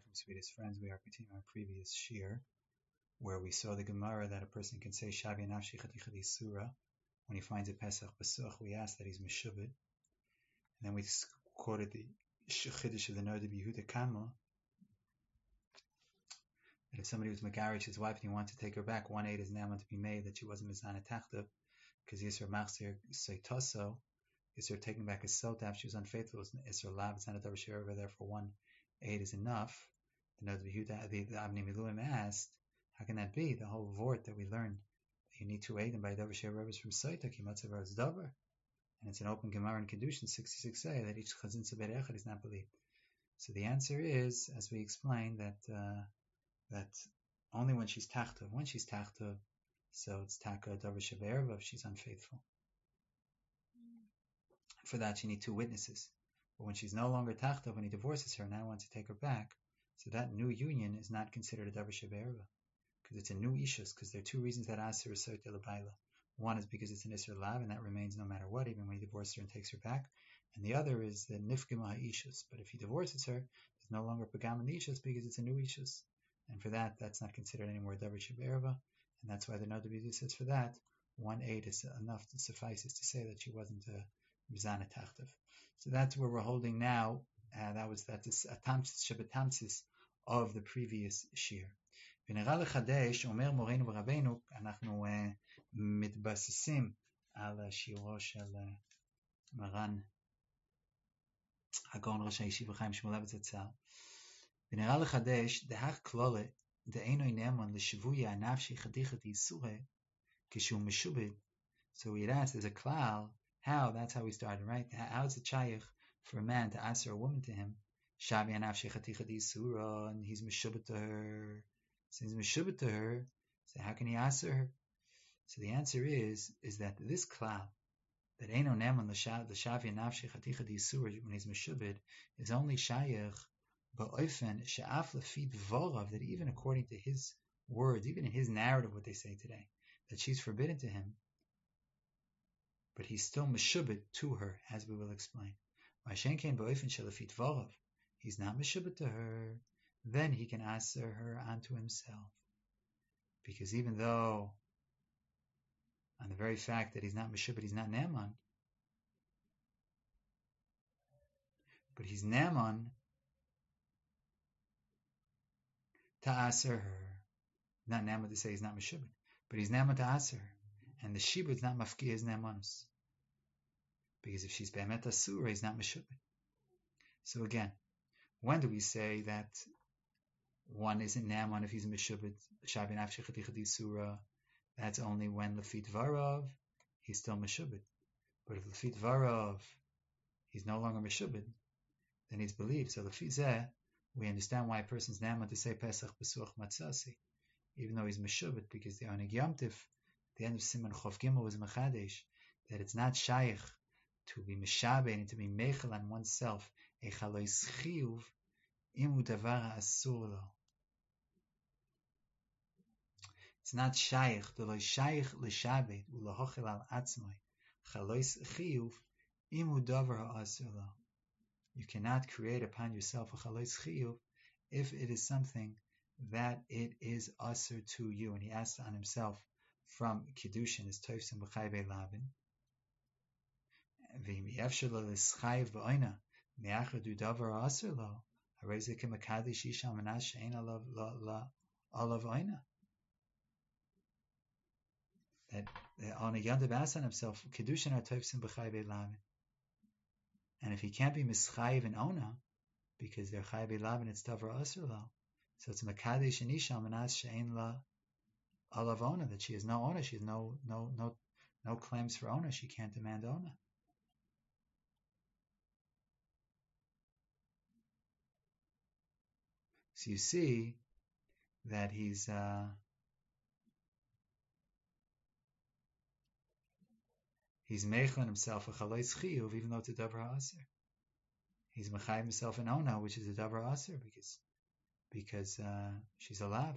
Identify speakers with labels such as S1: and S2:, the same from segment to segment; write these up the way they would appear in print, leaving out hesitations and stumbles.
S1: welcome, sweetest friends. We are continuing our previous shir, where we saw the Gemara that a person can say Shavi Nafshi Chati Surah when he finds a Pesach Basuch. We asked that he's Meshubed. And then we quoted the Chiddush of the Noda B'Yehuda Kama, that if somebody was Megarish his wife and he wanted to take her back, 1/8 is now to be made that she wasn't Mizana Tachta, because Yisr Machzir Seitoso, Yisr taking back his Sotaf, she was unfaithful, Yisr Lav, it's not a Davar Shir over there, for 1/8 is enough. The Noda B'Yehuda, the Avnei Miluim asked, how can that be? The whole vort that we learned, that you need 2 8 and by Davar Shir Rebbe from Soita, Kimatzav Rebbe's Davar. And it's an open Gemara in Kedushin 66a that each Chazin Sabed Echad is not believed. So the answer is, as we explained, that only when she's Tachta. When she's Tachta, so it's Taka Davar Shebe'erva if she's unfaithful. For that, you need 2 witnesses. But when she's no longer Tachta, when he divorces her, now wants to take her back, so that new union is not considered a Davar Shebe'erva, because it's a new Ishus, because there are 2 reasons that Aser is Soita L'Baila. One is because it's an Isser Lav, and that remains no matter what, even when he divorces her and takes her back. And the other is the Nifgima Ha'ishus. But if he divorces her, there's no longer Pagam in the Ishus because it's a new Ishus. And for that, that's not considered anymore Davar Shebe'erva. And that's why the Noda B'Yehuda says for that, 1/8 is enough to suffices to say that she wasn't a Mizana Tachtav. So that's where we're holding now. That is a Tamsis Shabbatamsis of the previous Shir. ונראה לחדש, אומר מורנו ורבנו, אנחנו מתבססים על שירו של מרן הגאון ראש הישיבה חיים שמואלביץ זצ"ל. ונראה לחדש, דהך כלולה, דאינו נאמן לשבויה הנפשי חתיכת איסורה, כשהוא משובד. So we asked, as a klal, that's how we started, right? How is it shaykh for a man to answer a woman to him, shavi hanafshi chatichat isura, and he's meshubed to her. Since he's meshubed to her, so how can he answer her? So the answer is that this klal, that eino neman l'shavi hanafshi chatichat isura, when he's meshubed, is only shaykh ba'ofen she'af lefi dvorav, that even according to his words, even in his narrative, what they say today, that she's forbidden to him, but he's still meshubed to her, as we will explain. He's not meshubed to her, then he can answer her unto himself. Because even though, on the very fact that he's not meshubed, he's not neman, but he's neman to answer her. Not neman to say he's not meshubed, but he's neman to answer her. And the shibud is not mafki his nemanus. Because if she's be'emet asura, he's not meshubed. So again, when do we say that one isn't neman if he's meshubed? Shavi nafshi chati surah. That's only when lefit varav he's still meshubed. But if lefit varav he's no longer meshubed, then he's believed. So lefit zeh, we understand why a person's neman to say pesach besuach matzasi, even though he's meshubed, because the oneg yomtiv, the end of Siman Chof Gimel was Mechadesh, that it's not shaykh to be meshabe and to be mechel on oneself a chalois chiyuv imu davar asur lo. It's not shaykh, the lo shaykh l'shabed u'lahochel al atzmai chalois chiyuv imu davar asur lo. You cannot create upon yourself a chalois chiyuv if it is something that it is asur to you. And he asked on himself from Kiddushin is Toifsim B'chai Be'lavin. V'im yefshel lo l'schayv b'oina me'achar du davar asur lo harei ze k'makadish isha manas she'ein alav oina. That on a yondav asked on himself, Kiddushin are Toifsim B'chai Be'lavin. And if he can't be mischayiv in ona, because they're chai be'lavin, it's davar asur lo. So it's makadish and isha manas she'ein la alav ona, that she has no owner, she has no claims for owner, she can't demand owner. So you see that he's meichel himself a chalois chiyuv, even though it's a davar aser. He's mechayim himself an ona, which is a davar aser, because she's a lav.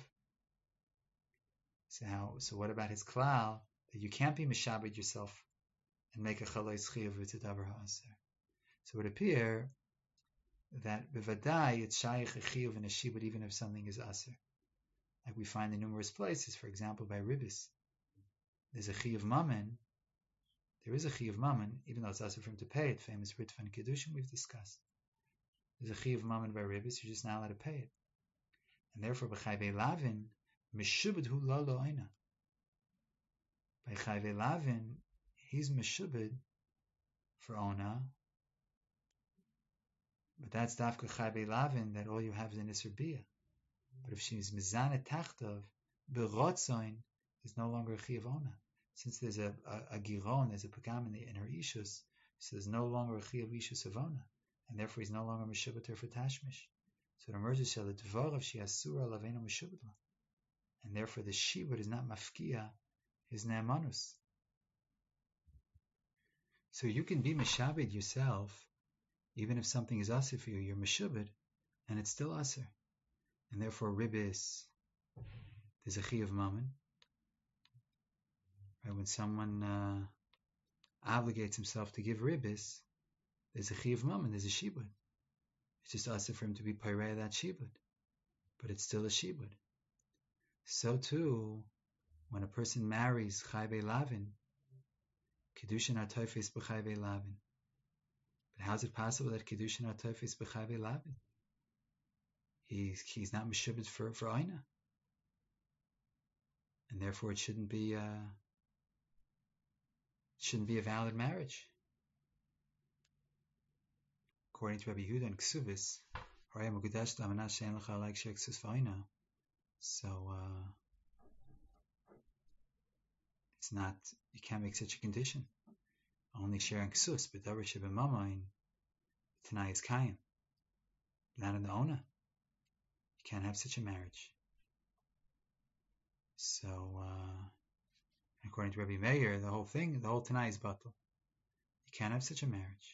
S1: So what about his klal, that you can't be mishabed yourself and make a chalois chiyuv with a davar aser? So it would appear that bevadai it's shaykh a chiyuv and a shibud even if something is aser. Like we find in numerous places, for example, by Ribis, there's a chiyuv mammon. There is a chiyuv mammon, even though it's aser for him to pay it. Famous Ritva and Kedushin we've discussed. There's a chiyuv mammon by Ribis, you're just not allowed to pay it, and therefore b'chayvei lavin meshubed hu lo lo'ina. By chayvei lavin, he's meshubed for ona. But that's dafka chayvei lavin that all you have is an iser bia. But if she's mizane tachtov, berotzoin is no longer a chiyuv ona. Since there's a giron, there's a pagam in her ishus, so there's no longer a chiyuv ishus of ona, and therefore he's no longer meshubet for tashmish. So it emerges that the dvar of she asura laveno meshubet, and therefore the shibud is not mafkia, his ne'amanus. So you can be meshabed yourself, even if something is aser for you, you're meshubed, and it's still aser. And therefore, ribis, there's a chiyuv mammon. Right? When someone obligates himself to give ribis, there's a chiyuv mammon, there's a shibud. It's just aser for him to be pirei that shibud, but it's still a shibud. So too, when a person marries chayvei lavin, kedushin atofis b'chayvei lavin. But how is it possible that kedushin atofis b'chayvei lavin? He's not meshubed for aina, and therefore it shouldn't be a valid marriage. According to Rabbi Yehuda and Ksubis, so it's not, you can't make such a condition. Only sharing ksus, but davar shebemamain, Tanai is kaim, not in the ona. You can't have such a marriage. So, according to Rabbi Meir, the whole Tanai is batal. You can't have such a marriage.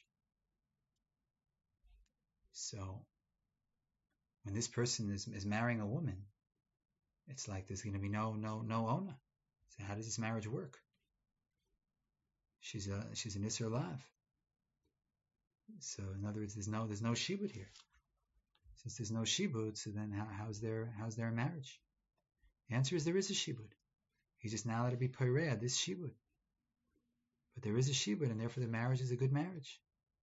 S1: So, when this person is marrying a woman, it's like there's going to be no ona. So how does this marriage work? She's an Isser Lav. So in other words, there's no shibud here. Since there's no shibud, so then how's there a marriage? The answer is there is a shibud. He's just now allowed to be poirea this shibud. But there is a shibud, and therefore the marriage is a good marriage.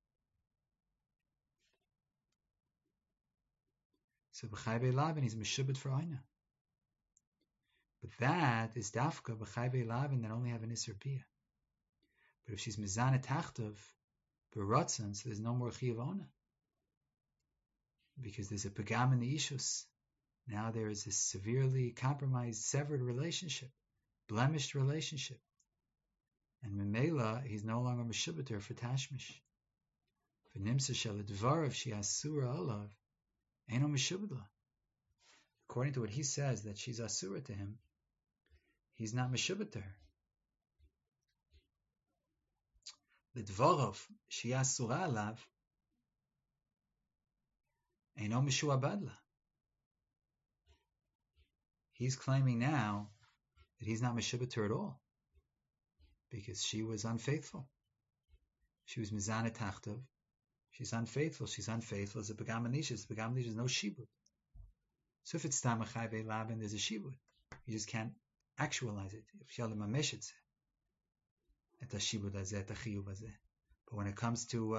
S1: So b'chayvei lavin he's meshubed for aina. But that is dafka b'chayvei lavin that only have an iser bia. But if she's mizane tachtov b'rotzen, so there's no more chiyuv ona, because there's a pagam in the ishus. Now there is a severely compromised, severed relationship, blemished relationship, and memela he's no longer meshubeter for tashmish. For nimsa shel dvarav she asura olav eno meshubedla. According to what he says that she's asura to him, he's not meshubeter. The dvarav she asura alav eno meshuabadla. He's claiming now that he's not meshubeter at all, because she was unfaithful. She was mizane tachtov. She's unfaithful. She's unfaithful as a pagam anishas. Pagam anishas is no shibud. So if it's tam chayvei lavin, there's a shibud. You just can't actualize it. If shalim ameshet et shibud azeh, et chiyuv azeh. But when it comes to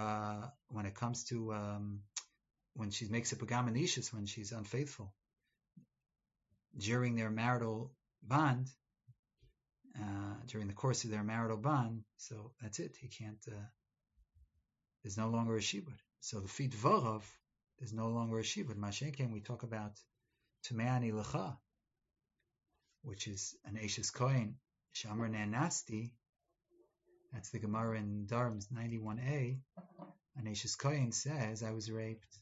S1: when she makes a pagam anishas, when she's unfaithful during their marital bond, during the course of their marital bond, so that's it. He can't. There's no longer a shibud. So the feet v'orov, there's no longer a shibud. Mashenken, we talk about Tumeani Lecha, which is an Ashes Kohen, Shamar Nasti. That's the Gemara in Darms 91a. An Ashes Kohen says, I was raped.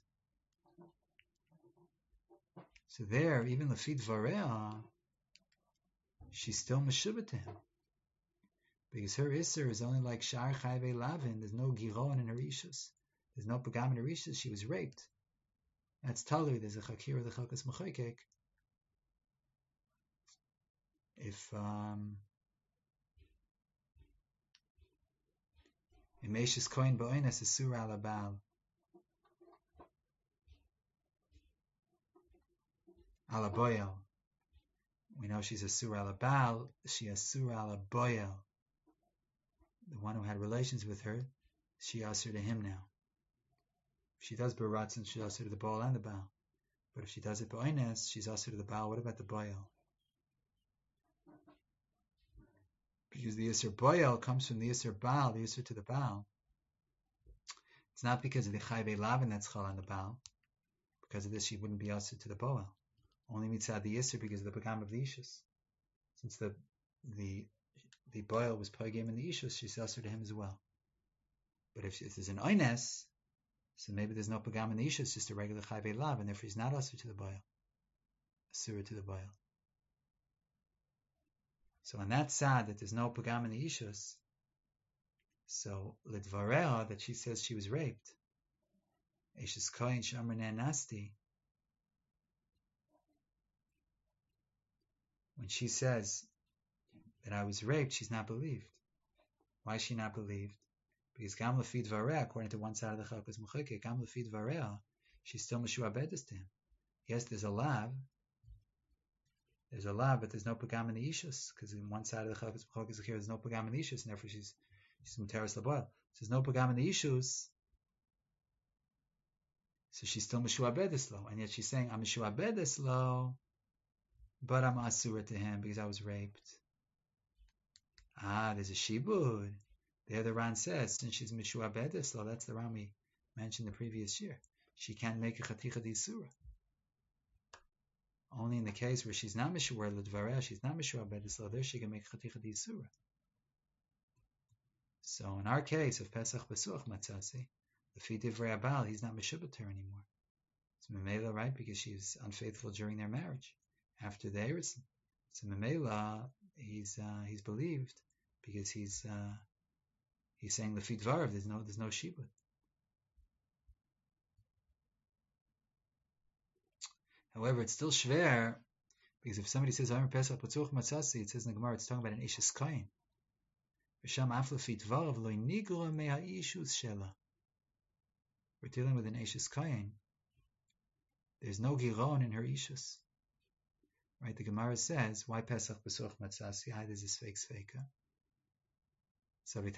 S1: So there, even the feet Varea, she's still Meshubah to him. Because her Isser is only like Shar Chayvei Lavin. There's no Giron in her Ishus. There's no Pagam in her Ishus. She was raped. That's Talui. There's a Chakir of the Chalkas Mechaykek. If Imeshis Kohen Bo'enes is Surah Al-Abal. ala boyel. We know she's asur ala bal. She asur ala boyel. The one who had relations with her, she asur to him now. If she does baratzin, she's asur to the baal and the baal. But if she does it ba'oines, she's asur to the baal. What about the boyel? Because the Yisr Boyel comes from the Yisr Baal, the Yisr to the Baal. It's not because of the Chayvei Lavin that's chal on the Baal. Because of this, she wouldn't be Yisr to the Boel. Only mitzad the Yisr because of the Pagam of the Ishus. Since the Boel was Pagam in the Ishus, she's Yisr to him as well. But if there's an Oines, so maybe there's no Pagam in the Ishus, just a regular Chayvei Lav, and therefore he's not Yisr to the Boel. Yisr to the Boel. So on that side that there's no pagam in the ishus, so lidvareha that she says she was raped, Eishes kohen shamar nasti. When she says that I was raped, she's not believed. Why is she not believed? Because gam lefid vareha, according to one side of the chalkas mucheke, gam lefid vareha, she's still meshuabedus to him. Yes, there's a lav. There's a lav, but there's no pagam in the ishus, because in one side of the chalkas mucheke there's no pagam in the ishus, and therefore she's muteris laboil. So there's no pagam in the ishus, so she's still meshuabedus lo, and yet she's saying I'm meshuabedus lo, but I'm asura to him because I was raped. There's a shibud. There the Ran says, since she's mishuabedus lo, that's the Ran we mentioned the previous year. She can't make a chaticha d'isura. Only in the case where she's not mishuar l'dvareh, she's not mishuabedus lo, there she can make chaticha d'isura. So in our case of Pesach Besuach Matzasi, the Fi Divrei Abal, he's not mishubat her anymore. It's Memela, right? Because she's unfaithful during their marriage. After the Eretz, so Memela, he's believed because he's saying Lefi Dvarav, there's no shibud. However, it's still shver because if somebody says Amar Pesach Besuach Matzasi, it says in the Gemara it's talking about an Eishes Kohen. We're dealing with an Eishes Kohen. There's no giron in her Ishus. Right? The Gemara says, why Pesach Besuach Matzasi? Hi, there's a Sveika. So we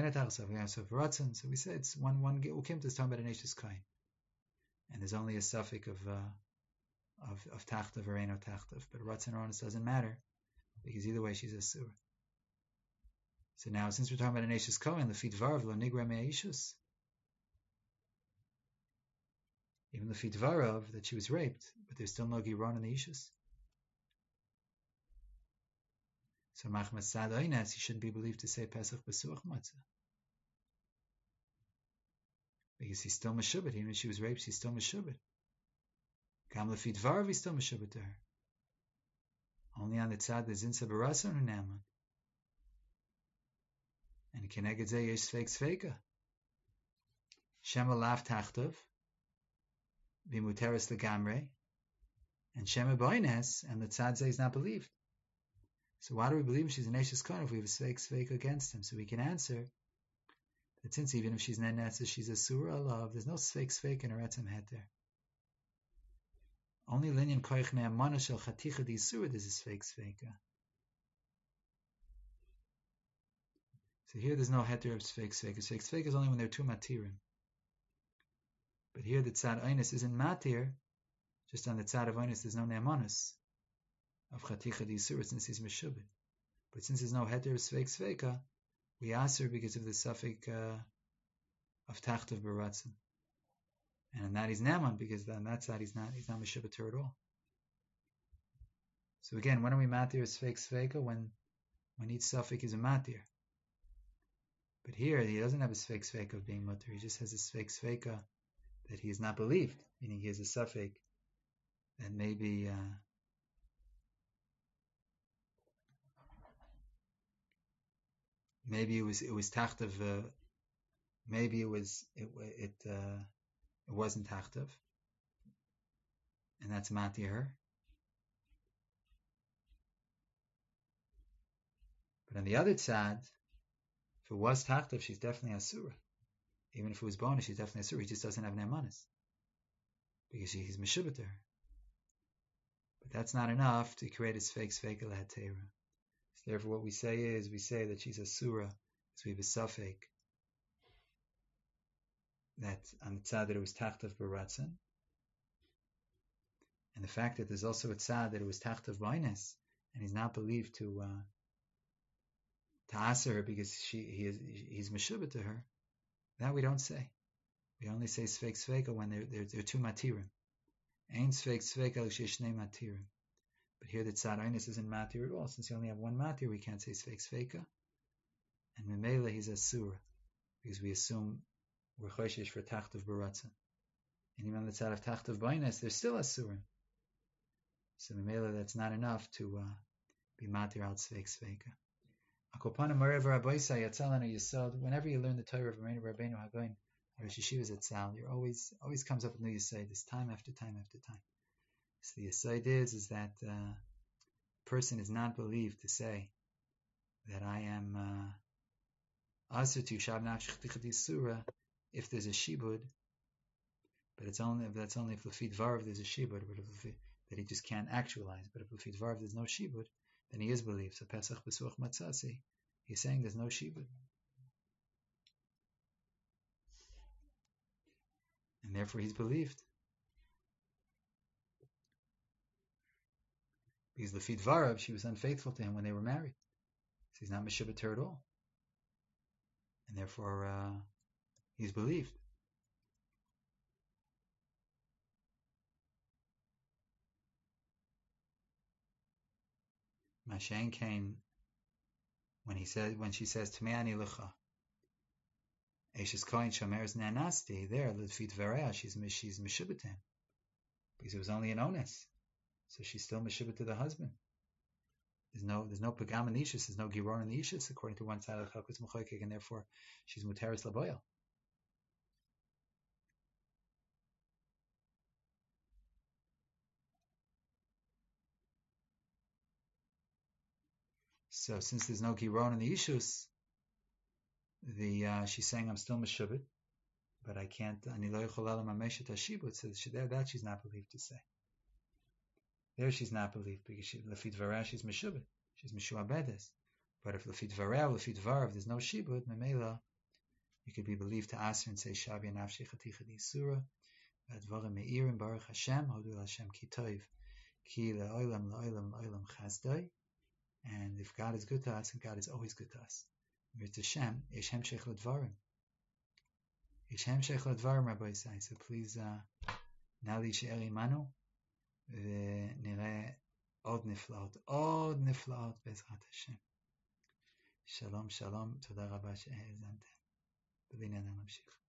S1: say it's one Ukimta is talking about an Eishes Kohen. And there's only a suffix of Tachtav or Eino Tachtav. But Ratzon or Onus doesn't matter because either way she's a Surah. So now, since we're talking about an Eishes Kohen, the Fi Dvarav lo nigra me'Eishus, even the Fi Dvarav that she was raped, but there's still no Giron in the Ishus. So Machmas Sad Oines, he shouldn't be believed to say Pesach Besuach Matzah. Because he's still Meshubit. Even when she was raped, he's still Meshubit. Gam Lefi Dvarav, he's still Meshubit to her. Only on the tzad the Zinsa Barasa and Naman. And Keneged Zeh Yesh Sveik Sveika. Shema Lav Tachtav, Vimuteris Legamre, and Shema Boines, and the tzad Zeh is not believed. So why do we believe she's an Eishes Kohen if we have a Sveik against him? So we can answer that since even if she's Nenes, she's a Surah Alav, there's no Sveik in her Etzem Heter. Only Linyan Koich Ne'amana Shel Chaticha Di Surah there's a Sveika. So here there's no Heter of Sveik. Sveik is only when they're two Matirim. But here the Tzad Oines isn't Matir, just on the Tzad of Oines there's no Ne'amanus of Chaticha D'Yisur since he's Meshubit. But since there's no Heter of Sveika, we ask her because of the suffix of Tachtav Baratzin. And on that he's Ne'aman because on that side he's not Meshubit her at all. So again, when are we Matir of Sveika? When each suffix is a Matir. But here he doesn't have a Sveika of being Mutter, he just has a Sveika that he is not believed, meaning he has a suffix that maybe it was Tachtav, maybe it wasn't Tachtav, and that's Matir. But on the other side, if it was Tachtav, she's definitely Asura. Even if it was Bona, she's definitely Asura. He just doesn't have Ne'amanis. Because he's Meshubit to her. But that's not enough to create a sfeik l'hatera. So therefore what we say that she's a surah, because we have a suffix that on the tzad that it was tachtav baratzin, and the fact that there's also a tzad that it was tachtav b'ainis, and he's not believed to aser her because he's meshubah to her, that we don't say. We only say sfeik sveka when there are two matirim. Ein sfeik sveka l'shishnei matirim. But here the tzad ainis isn't matir at all. Since you only have one matir, we can't say sfeik sveka. And memela he's a surah, because we assume we're choshesh for tachtav baratzin. And even on the tzad of tachtav b'ainis, there's still a surah. So memela that's not enough to be matir al sfeik sveka. Whenever you learn the Torah of Rabbeinu Hagoyin, Rosh Yeshivas Etzal, you're always comes up with new Yesod, this time after time after time. So the Yesod is that a person is not believed to say that I am Aser to Shab Nafshich Surah if there's a Shibud, but that's only if Lafid Varv there's a Shibud, but that he just can't actualize. But if Lafid Varv there's no Shibud, then he is believed. So Pesach Besuach Matzasi, he's saying there's no Shibud. And therefore he's believed. Because Lafid Varav, she was unfaithful to him when they were married. So he's not Meshubah to her at all. And therefore he's believed. Mashen Kain, when she says Tmeani Lecha, Eshes Kohen Shomer's Nanasti, there, Lafid Varah, she's Meshubah to him. Because it was only an onus. So she's still Meshubah to the husband. There's no Pagam in the Ishus, there's no Giron in the Ishus, according to one side of Chalkutz Mechoikik, and therefore she's Muteris Laboyal. So since there's no Giron in the Ishus, she's saying I'm still Meshubah, but I can't, Ani lo yochol ela mamesh et hashibud, so that she's not believed to say. There she's not believed because Lafid Varah she's Meshubah, she's Meshuabedes. But if Lafid Varah, Lafid Varav, there's no Shibud, Memela, you could be believed to ask her and say Shabi Nafshi Chaticha Di Surah, Advarim Meirim Baruch Hashem, Hodu Hashem Kitov, Ki Le'olam Le'olam Le'olam Chazdoi. And if God is good to us, and God is always good to us, Mir Hashem, Yesh Hemshech L'Dvarim. Yesh Hemshech L'Dvarim, Rabbi Isai. So please, Nali She'er Imanu, ונראה עוד נפלאות בעזרת השם. שלום, תודה רבה שהאזנתם. ובעניין נמשיך.